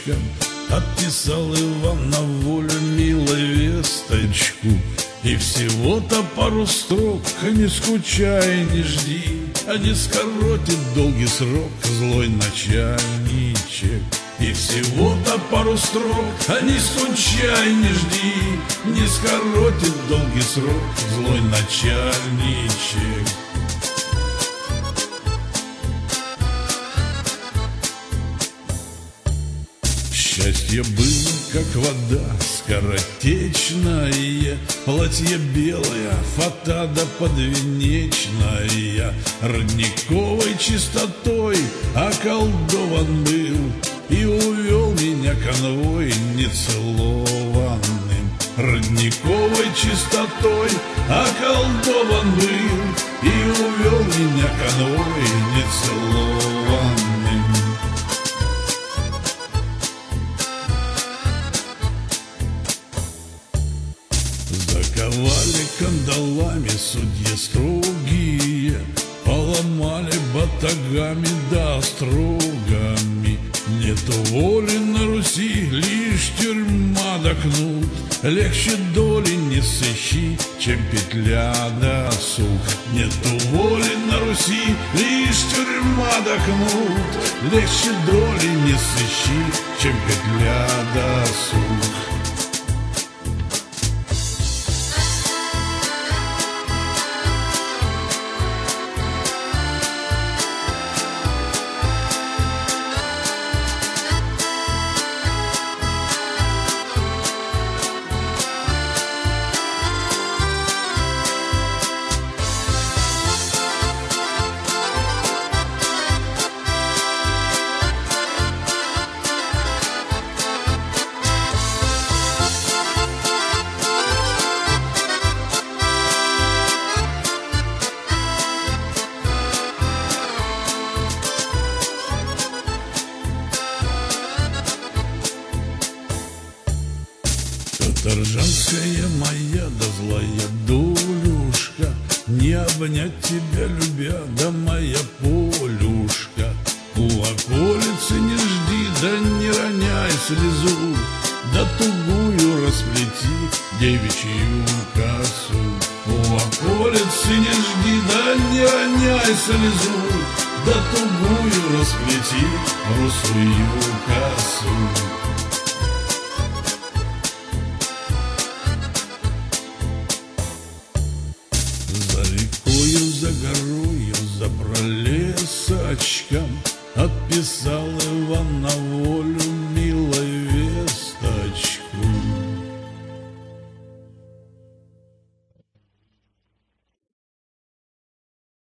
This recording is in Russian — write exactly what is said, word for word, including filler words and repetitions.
строчкам отписал Иван на волю милой весточку. И всего-то пару строк, не скучай, не жди, а не скоротит долгий срок злой начальничек. И всего-то пару строк, а не скучай, не жди, не скоротит долгий срок злой начальничек. Счастье было, как вода, скоротечная, платье белое, фата да подвенечная, родниковой чистотой околдован был, и увел меня конвой нецелованным. Родниковой чистотой околдован был, и увел меня конвой нецелованным. Заковали кандалами судьи строгие, поломали батагами да острогами. Нету воли на Руси, лишь тюрьма да кнут. Легче доли не сыщи, чем петля да суд. Нету воли на Руси, лишь тюрьма да кнут. Легче доли не сыщи, чем петля да суд. Каторжанская моя да злая долюшка, не обнять тебя любя, да моя Полюшка. У околицы не жди, да не роняй слезу, да тугую расплети девичью косу. У околицы не жди, да не роняй слезу, да тугую расплети русую косу.